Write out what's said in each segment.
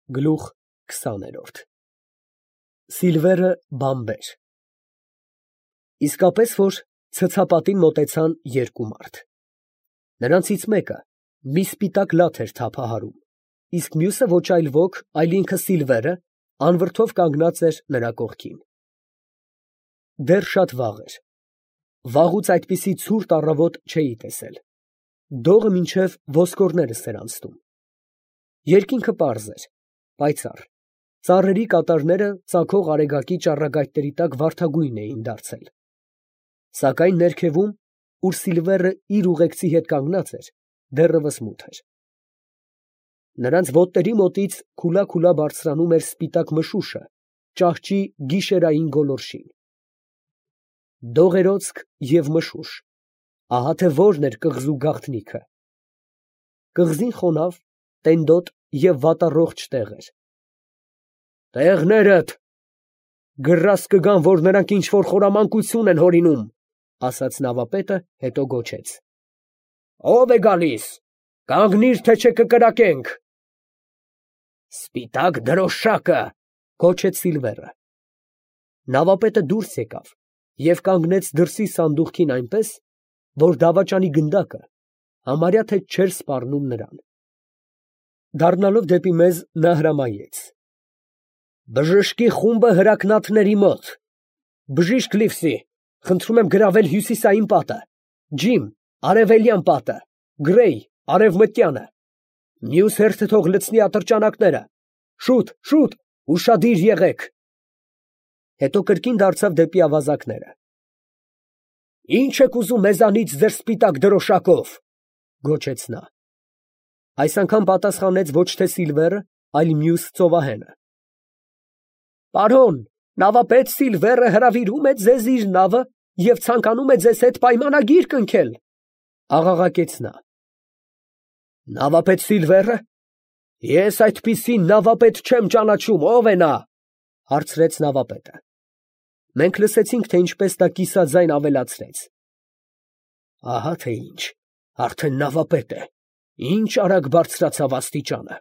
Գլուխ 20-րդ Սիլվերը բամբեր Իսկապես որ ցցապատին մոտեցան երկու մարդ։ Նրանցից մեկը մի սպիտակ լաթ էր թափահարում, իսկ մյուսը ոչ այլ ոք, այլ ինքը Սիլվերը անվրդով կանգնած էր նրա կողքին։ Դեռ շատ վաղ էր։ Վաղուց այդպիսի ցուրտ առավոտ չէի տեսել։ Դողը մինչև ոսկորներս էր անցնում։ Երկինքը պարզ էր, պայծառ, ծառերի կատարները ծագող արեգակի ճառագայթների տակ վարդագույն էին դարձել։ Սակայն ներքևում, ուր Սիլվերը իր ուղեկցի հետ կանգնած էր, դեռևս մութ էր։ Նրանց ոտների մոտից քուլա բարձրանում էր սպիտակ մշուշը, ճահճի գիշերային գոլորշին։ Դողերոցք և մշուշ, ահա թե որն էր կղզու գաղտնիքը։ Կղզին խոնավ, տենդոտ և վատառողջ տեղ էր։ «Տեղներդ, գրազ կգան, որ նրանք ինչ֊որ խորամանկություն են հորինում», ասաց նավապետը, հետո գոչեց. «Ո՞վ է գալիս, կանգնիր, թե չէ կկրակենք»։ «Սպիտակ դրոշակը», գոչեց Սիլվերը։ Նավապետը դուրս եկավ և կանգնեց դրսի սանդուղքին այնպես, որ դավաճանի գնդակը համարյա թե չէր սպառնում նրան։ Դառնալով դեպի մեզ, նա հրամայեց. «Բժշկի խումբը հրակնաթների մոտ։ Բժիշկ Լիվսի, խնդրում եմ գրավել հյուսիսային պատը, Ջիմ, արևելյան պատը, Գրեյ, արևմտյանը։ Մյուս հերթը թող լցնի ատրճանակները։ Շուտ, ուշադիր եղեք»։ Հետո կրկին դարձավ դեպի ավազակները։ «Ի՞նչ եք ուզում մեզանից ձեր սպիտակ դրոշակով», գոչեց նա։ Այս անգամ պատասխանեց ոչ թե Սիլվերը, այլ մյուս ծովահենը։ «Պարոն, նավապետ Սիլվերը հրավիրում է ձեզ իր նավը և ցանկանում է ձեզ հետ պայմանագիր կնքել», աղաղակեց նա։ «Նավապետ Սիլվերը, ես այդպիսի նավապետ չեմ ճանաչում, ո՞վ է նա», հարցրեց նավապետը։ Մենք լսեցինք, թե ինչպես նա կիսաձայն ավելացրեց. «Ահա թե ինչ, արդեն նավապետ է, ինչ արագ բարձրացավ աստիճանը»։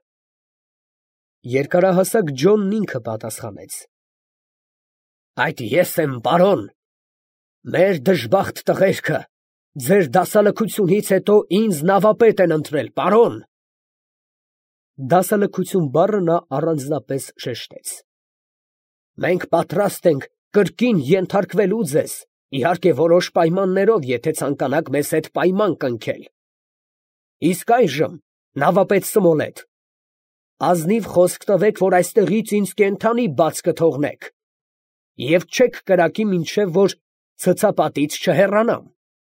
Երկարահասակ Ջոնն ինքը պատասխանեց. «Այդ ես եմ, պարոն, մեր դժբախտ տղերքը ձեր դասալքությունից հետո ինձ նավապետ են ընտրել, պարոն»։ Դասալքություն բառը նա առանձնապես շեշտեց։ «Մենք պատրաստ ենք կրկին ենթարկվելու ձեզ, իհարկե որոշ պայմաններով, եթե ցանկանաք մեզ հետ պայման կնքել։ Իսկ այժմ, նավապետ Սմոլետ, ազնիվ խոսք տվեք, որ այստեղից ինձ կենդանի բաց կթողնեք և չեք կրակի, մինչև որ ցցապատից չհեռանամ»։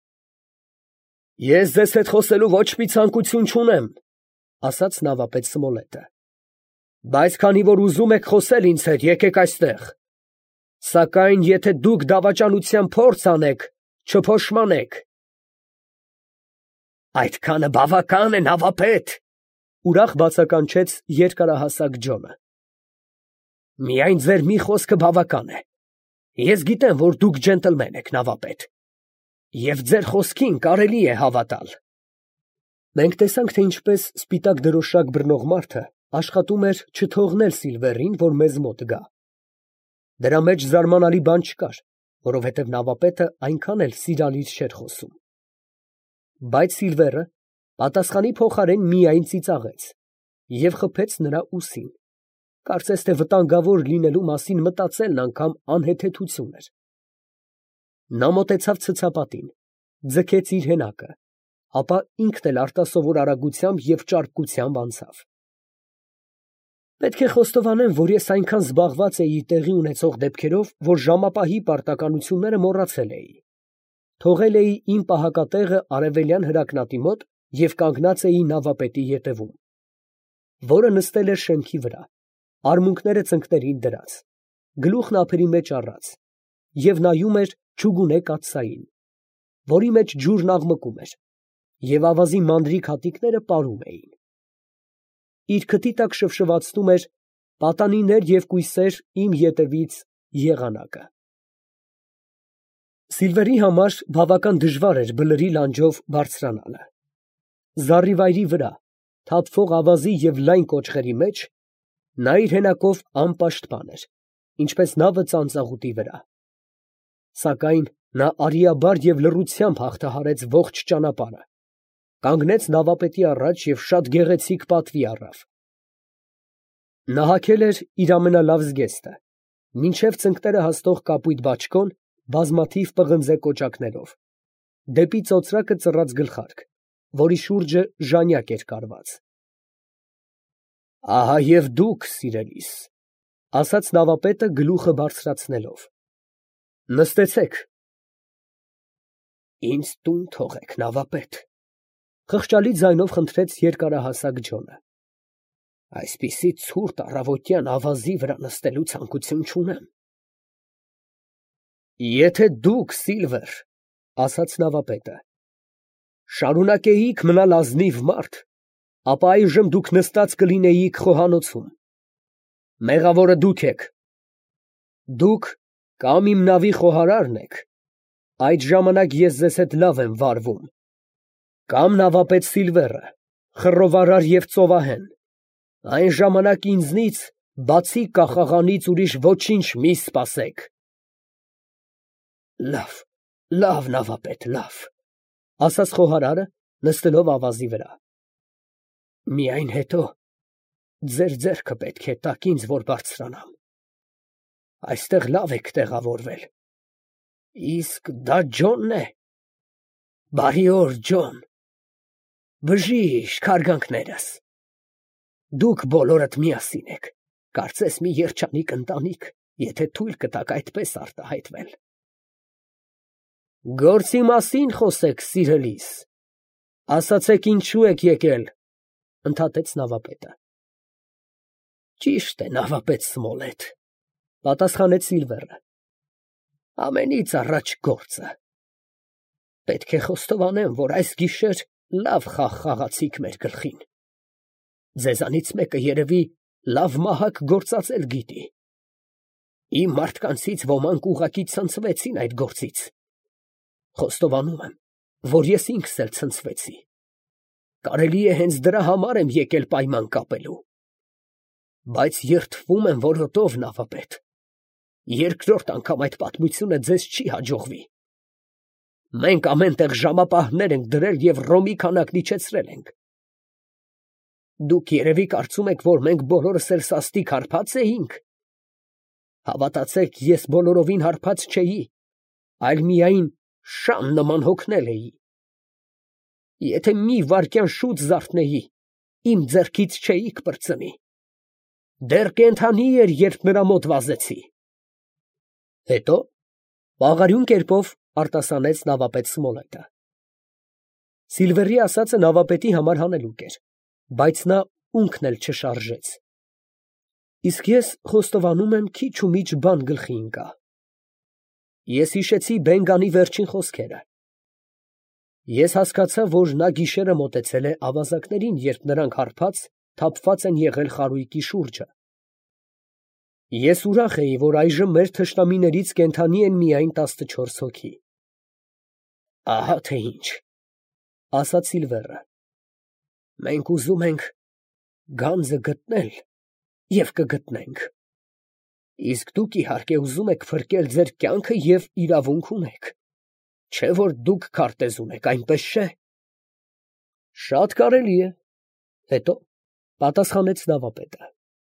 «Ես ձեզ հետ խոսելու ոչ մի ցանկություն չունեմ», ասաց նավապետ Սմոլետը, «բայց քանի որ ուզում եք խոսել ինձ հետ, եկեք այստեղ։ Սակայն եթե դուք դավաճանության փորձ անեք, չփոշմանեք»։ «Այդքանը բավական է, նավապետ», ուրախ բացականչեց երկարահասակ Ջոնը։ «Միայն ձեր մի խոսքը բավական է։ Ես գիտեմ, որ դուք ջենտլմեն եք, նավապետ, և ձեր խոսքին կարելի է հավատալ»։ Մենք տեսանք, թե ինչպես սպիտակ դրոշակ բռնող մարդը աշխատում էր չթողնել Սիլվերին, որ մեզ մոտ գա։ Դրա մեջ զարմանալի բան չկար, որովհետև նավապետը այնքան էլ սիրալիր չէր խոսում։ Բայց Սիլվերը պատասխանի փոխարեն միայն ծիծաղեց և խփեց նրա ուսին, կարծես թե վտանգավոր լինելու մասին մտածելն անգամ անհեթեթություն էր։ Նա մոտեցավ ցցապատին, ձգեց իր հենակը, ապա ինքն էլ արտասովոր արագությամբ և ճարպկությամբ անցավ։ Պետք է խոստովանեմ, որ ես այնքան զբաղված էի տեղի ունեցող դեպքերով, որ ժամապահի պարտականությունները մոռացել էի։ Թողել էի իմ պահակատեղը արևելյան հրակնատի մոտ և կանգնած էի նավապետի ետևում, որը նստել էր շեմքի վրա, արմունկները ծնկներին դրած, գլուխն ափերի մեջ առած, և նայում էր չուգունե կաթսային, որի մեջ ջուրն աղմկում էր, և ավազի մանրիկ հատիկները պարում էին։ Իր քթի տակ շվշվացնում էր պատանիներ և կույսեր իմ ետևից եղանակը։ Սիլվերի համար բավական դժվար էր բլրի լանջով բարձրանալը։ Զառիվայրի վրա, թափվող ավազի և լայն կոճղերի մեջ Նա իր հենակով անպաշտպան էր, ինչպես նավը ծանծաղուտի վրա։ Սակայն նա արիաբար և լռությամբ հաղթահարեց ողջ ճանապարհը, կանգնեց նավապետի առաջ և շատ գեղեցիկ պատվի առավ։ Նա հագել էր իր ամենալավ զգեստը, մինչև ծնկները հասնող կապույտ բաճկոն բազմաթիվ պղնձե կոճակներով, դեպի ծոծրակը ծռած գլխարկ, որի շուրջը ժանյակ էր կարված։ Ահա և դուք, սիրելիս, ֊ ասաց նավապետը գլուխը բարձրացնելով, ֊ նստեցեք։ Ինձ տուն թողեք, նավապետ, ֊ խղճալի ձայնով խնդրեց երկարահասակ Ջոնը։ Այսպիսի ցուրտ առավոտյան ավազի վրա նստելու ցանկություն չունեմ։ Եթե դուք, Սիլվեր, ֊ ասաց նավապետը, ֊ շարունակեիք մնալ ազնիվ մարդ, ապա այժմ դուք նստած կլինեիք խոհանոցում։ Մեղավորը դուք եք։ Դուք կամ իմ նավի խոհարարն եք, այդ ժամանակ ես ձեզ հետ լավ եմ վարվում, կամ նավապետ Սիլվերը, խռովարար և ծովահեն, այն ժամանակ ինձնից, բացի կախաղանից ուրիշ ոչինչ մի սպասեք։ Լավ, լավ, նավապետ, լավ, ֊ ասաց խոհարարը, նստելով ավազի վրա։ Միայն հետո ձեր ձեռքը պետք է տաք ինձ, որ բարձրանամ։ Այստեղ լավ եք տեղավորվել։ Իսկ դա Ջոնն է։ Բարի օր, Ջոն։ Բժիշկ, հարգանքներս։ Դուք բոլորդ միասին եք, կարծես մի երջանիկ ընտանիք, եթե թույլ կտաք այդպես արտահայտվել։ Գործի մասին խոսեք, սիրելիս, ասացեք ինչու եք եկել, ֊ ընդհատեց նավապետը։ Ճիշտ է, նավապետ Սմոլեթ, ֊ պատասխանեց Սիլվերը, ամենից առաջ գործը։ Պետք է խոստովանեմ, որ այս գիշեր լավ խաղ խաղացիք մեր գլխին։ Ձեզանից մեկը երևի լավ մահակ գործածել գիտի։ Իմ մարդկանցից ոմանք ուղղակի ցնցվեցին այդ գործից։ Խոստովանում եմ, որ ես ինքս էլ ցնցվեցի։ Կարելի է հենց դրա համար եմ եկել պայման կապելու։ Բայց երդվում եմ որոտով, նավապետ։ Երկրորդ անգամ այդ պատմությունը ձեզ չի հաջողվի։ Մենք ամեն տեղ ժամապահներ ենք դրել և ռոմի քանակն իջեցրել ենք։ Դուք երևի կարծում եք, որ մենք բոլորս էլ սաստիկ հարբած էինք։ Հավատացեք, ես բոլորովին հարբած չէի, այլ միայն շան նման հոգնել էի։ Եթե մի վայրկյան շուտ զարթնեի, իմ ձեռքից չէիք պրծնի։ Դեռ կենդանի էր, երբ նրա մոտ վազեցի։ Հետո բաղարյուն կերպով արտասանեց նավապետ Սմոլետը։ Սիլվերի ասածը նավապետի համար հանելուկ էր, բայց նա ունքն էլ չշարժեց։ Իսկ ես խոստովանում եմ, քիչ ու միջ բան գլխի ընկա։ Ես հիշեցի Բենգանի վերջին խոսքերը։ Ես հասկացա, որ նա գիշերը մոտեցել է ավազակներին, երբ նրանք հարբած թափված են եղել խարույկի շուրջը։ Ես ուրախ էի, որ այժմ մեր թշնամիներից կենդանի են միայն 14 հոգի։ Ահա թե ինչ, ֊ ասաց Սիլվերը, ֊ մենք ուզում ենք գանձը գտնել և կգտնենք։ Իսկ դուք իհարկե ուզում եք փրկել ձեր կյանքը և իրավունք ունեք, չէ՞ որ դուք քարտեզ ունեք, այնպես չէ։ Շատ կարելի է, հետո պատասխանեց նավապետը։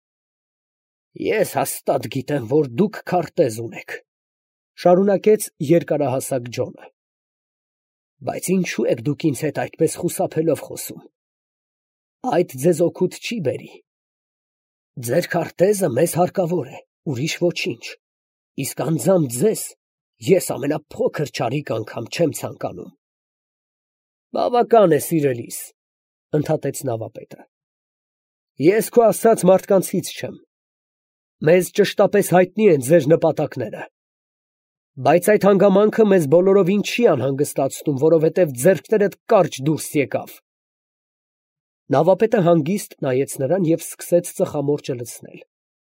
Ես հաստատ գիտեմ, որ դուք քարտեզ ունեք, ֊ շարունակեց երկարահասակ Ջոնը։ Բայց ինչու եք դուք ինձ հետ այդպես խուսափելով խոսում։ Այդ ձեզ օգուտ չի բերի։ Ձեր քարտեզը մեզ հարկավոր է, ուրիշ ոչինչ, իսկ անձամբ ձեզ ես ամենափոքր չարիք անգամ չեմ ցանկանում։ Բավական է, սիրելիս, ֊ ընդհատեց նավապետը։ Ես քո ասած մարդկանցից չեմ։ Մեզ ճշտապես հայտնի են ձեր նպատակները։ Բայց այդ հանգամանքը մեզ բոլորովին չի անհանգստացնում, որովհետև ձեռքներդ կարճ դուրս եկավ։ Նավապետը հանգիստ նայեց նրան և սկսեց ծխամորճը լցնել։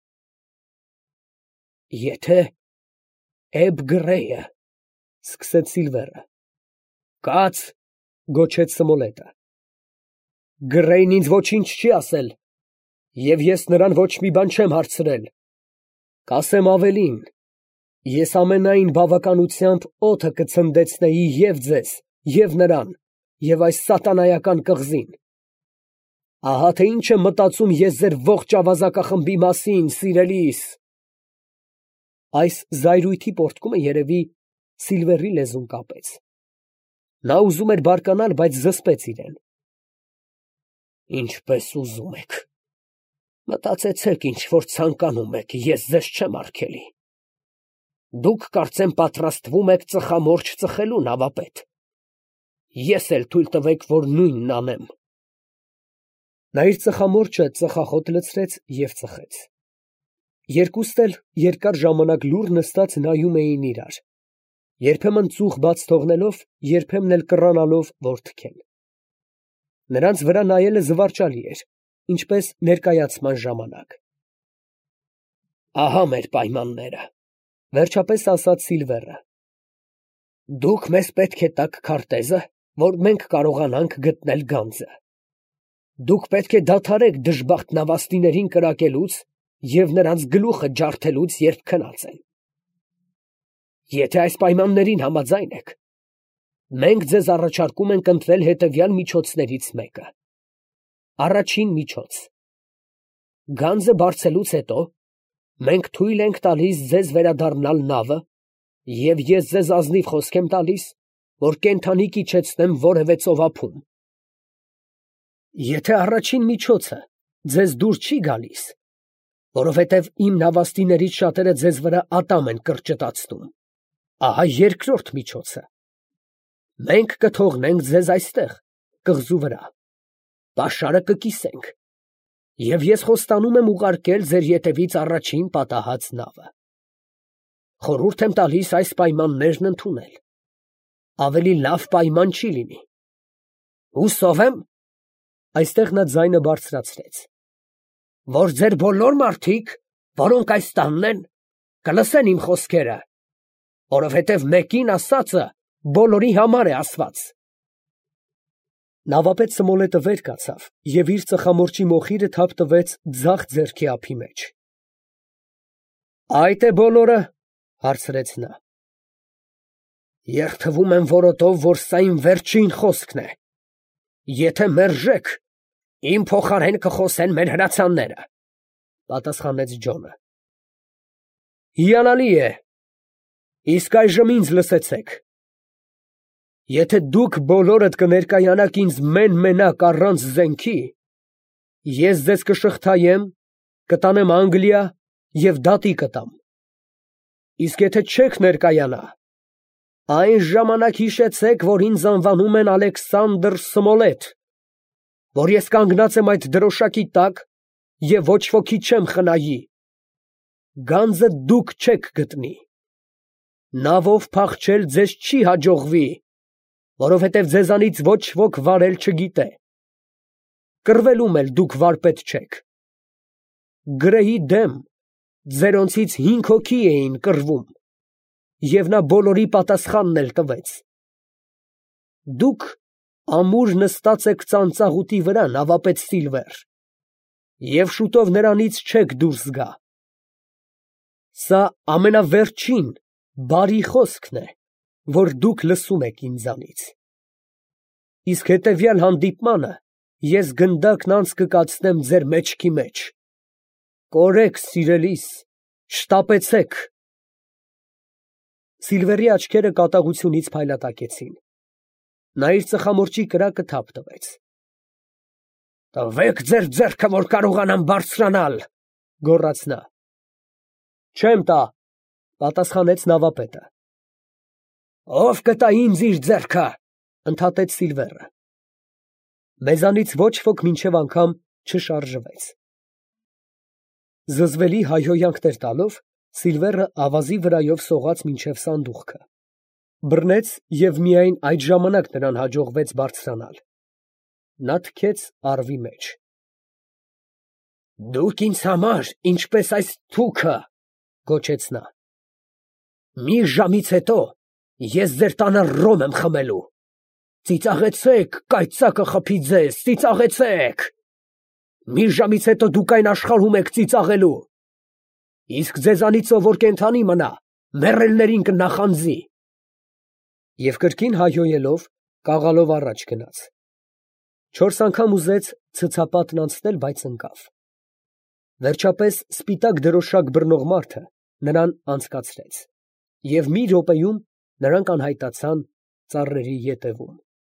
Եթե Էբ Գրեյը, ֊ սկսեց Սիլվերը։ Կաց, ֊ գոչեց Սմոլետը։ Գրեյն ինձ ոչինչ չի ասել։ Եվ ես նրան ոչ մի բան չեմ հարցրել։ Կասեմ ավելին, ես ամենայն բավականությամբ օդը կցնդեցնեի և ձեզ, և նրան, և այս սատանայական կղզին։ Ահա թե ինչ եմ մտածում ես ձեր ողջ ավազակախմբի մասին, սիրելիս։ Այս զայրույթի պոռթկումը երևի Սիլվերի լեզուն կապեց։ Նա ուզում էր բարկանալ, բայց զսպեց իրեն։ Ինչպես ուզում եք։ Մտածեցեք, ինչ որ ցանկանում եք, ես ձեզ չեմ արգելի։ Դուք կարծեմ պատրաստվում եք ծխամորճ ծխելու, նավապետ։ Ես էլ թույլ տվեք, որ նույնն անեմ։ Նա իր ծխամորճը ծխախոտ լցրեց և ծխեց։ Երկուստ էլ երկար ժամանակ լուռ նստած նայում էին իրար, երբեմն ծուխ բաց թողնելով, երբեմն էլ կռանալով, որ թքեն։ Նրանց վրա նայելը զվարճալի էր, ինչպես ներկայացման ժամանակ։ Ահա մեր պայմանները, վերջապես ասաց Սիլվերը։ Դուք մեզ պետք է տաք քարտեզը, որ մենք կարողանանք գտնել գանձը։ Դուք պետք է դադարեք դժբախտ նավաստիներին կրակելուց և նրանց գլուխը ջարդելուց, երբ քնած են։ Եթե այս պայմաններին համաձայն եք, մենք ձեզ առաջարկում ենք ընտրել հետևյալ միջոցներից մեկը։ Առաջին միջոց. գանձը բարձելուց հետո մենք թույլ ենք տալիս ձեզ վերադառնալ նավը, և ես ձեզ ազնիվ խոսք եմ տալիս, որ կենդանի կիջեցնեմ որևէ ծովափում։ Եթե առաջին միջոցը ձեզ դուր չի գալիս, որովհետև իմ նավաստիներից շատերը ձեզ վրա ատամ են կրճտացնում, ահա երկրորդ միջոցը։ Մենք կթողնենք ձեզ այստեղ, կղզու վրա, պաշարը կկիսենք, և ես խոստանում եմ ուղարկել ձեր ետևից առաջին պատահած նավը։ Խորհուրդ եմ տալիս այս պայմաններն ընդունել։ Ավելի լավ պայման չի լինի։ Հուսով եմ, այստեղ նա ձայնը բարձրացրեց, որ ձեր բոլոր մարդիկ, որոնք այս տանն են, կլսեն իմ խոսքերը, որովհետև մեկին ասածը բոլորի համար է ասված։ Նավապետ Սմոլետը վեր կացավ և իր ծխամորճի մոխիրը թափ տվեց ձախ ձեռքի ափի մեջ։ Այդ է բոլորը, հարցրեց նա։ Երդվում եմ որոտով, որ սա իմ վերջին խոսքն է։ Եթե մերժեք, իմ փոխարեն կխոսեն մեր հրացանները, պատասխանեց Ջոնը։ Հիանալի է։ Իսկ այժմ ինձ լսեցեք։ Եթե դուք բոլորդ կներկայանաք ինձ մեն֊մենակ առանց զենքի, ես ձեզ կշղթայեմ, կտանեմ Անգլիա և դատի կտամ։ Իսկ եթե չեք ներկայանա, այն ժամանակ հիշեցեք, որ ինձ անվանում են Ալեքսանդր Սմոլետ, որ ես կանգնած եմ այդ դրոշակի տակ և ոչ ոքի չեմ խնայի։ Գանձը դուք չեք գտնի։ Նավով փախչել ձեզ չի հաջողվի, որովհետև ձեզանից ոչ ոք վարել չգիտե։ Կռվելում էլ դուք վարպետ չեք։ Գրեի դեմ ձերոնցից 5 հոգի էին կռվում, և նա բոլորի պատասխանն էլ տվեց։ Դուք ամուր նստած եք ծանծաղուտի վրա, նավապետ Սիլվեր, և շուտով նրանից չեք դուրս գա։ Սա ամենավերջին բարի խոսքն է, որ դուք լսում եք ինձանից։ Իսկ հետևյալ հանդիպմանը ես գնդակն անց կկացնեմ ձեր մեջքի մեջ։ Կորեք, սիրելիս, շտապեցեք։ Սիլվերի աչքերը կատաղությունից փայլատակեցին։ Նա իր ծխամորճի կրակը թափ տվեց։ Տվեք ձեր ձեռքը, որ կարողանամ բարձրանալ, գոռաց նա։ Չեմ տա, պատասխանեց նավապետը։ Ով կտա ինձ իր ձեռքը, ընդհատեց Սիլվերը։ Մեզանից ոչ ոք մինչև անգամ չշարժվեց։ Զզվելի հայհոյանքներ տալով, Սիլվերը ավազի վրայով սողաց մինչև սանդուղքը։ Բռնեց և միայն այդ ժամանակ նրան հաջողվեց բարձրանալ։ Նա թքեց առվի մեջ։ Դուք ինձ համար ինչպես այս թուքը, գոչեց նա։ Մի ժամից հետո ես ձեր տանը ռոմ եմ խմելու։ Ծիծաղեցեք, կայծակը խփի ձեզ, ծիծաղեցեք։ Մի ժամից հետո դուք այն աշխարհում եք ծիծաղելու։ Իսկ ձեզանից ով որ կենդանի մնա, մեռելներին կնախանձի։ Եվ կրկին հայհոյելով, կաղալով առաջ գնաց։ 4 անգամ ուզեց ցցապատն անցնել, բայց ընկավ։ Վերջապես սպիտակ դրոշակ բռնող մարդը նրան անցկացրեց, և մի րոպեում նրանք անհայտացան ծառերի ետևում։